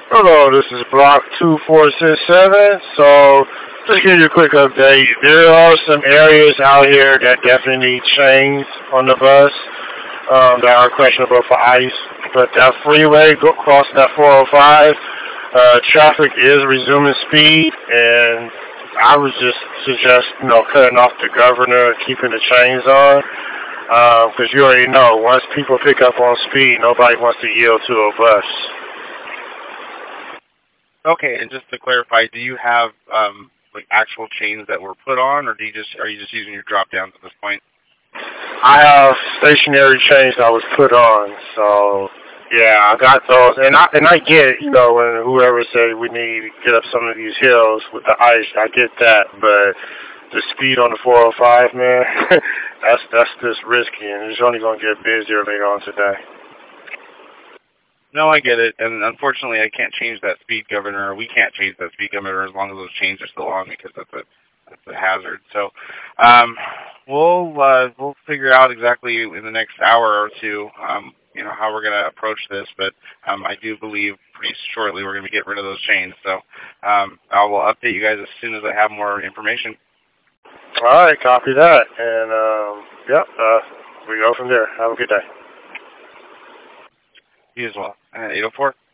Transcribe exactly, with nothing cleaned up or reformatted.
Hello, this is Block two four six seven. So, just give you a quick update. There are some areas out here that definitely need change on the bus um, that are questionable for ICE. But that freeway, go across that four oh five, uh, traffic is resuming speed, and I would just suggest, you know, cutting off the governor and keeping the chains on. Because you already know, once people pick up on speed, nobody wants to yield to a bus. Okay, and just to clarify, do you have um, like actual chains that were put on, or do you just are you just using your drop downs at this point? I have stationary chains that was put on, so yeah, I got those, and I and I get, you know, when whoever said we need to get up some of these hills with the ice, I get that, but the speed on the four oh five, man, that's that's just risky, and it's only gonna get busier later on today. No, I get it, and unfortunately, I can't change that speed governor. Or we can't change that speed governor as long as those chains are still on, because that's a that's a hazard. So, um, we'll uh, we'll figure out exactly in the next hour or two, um, you know, how we're gonna approach this. But um, I do believe pretty shortly we're gonna be getting rid of those chains. So, um, I will update you guys as soon as I have more information. All right, copy that, and um, yep, uh, we go from there. Have a good day. You as well. Uh, eight oh four.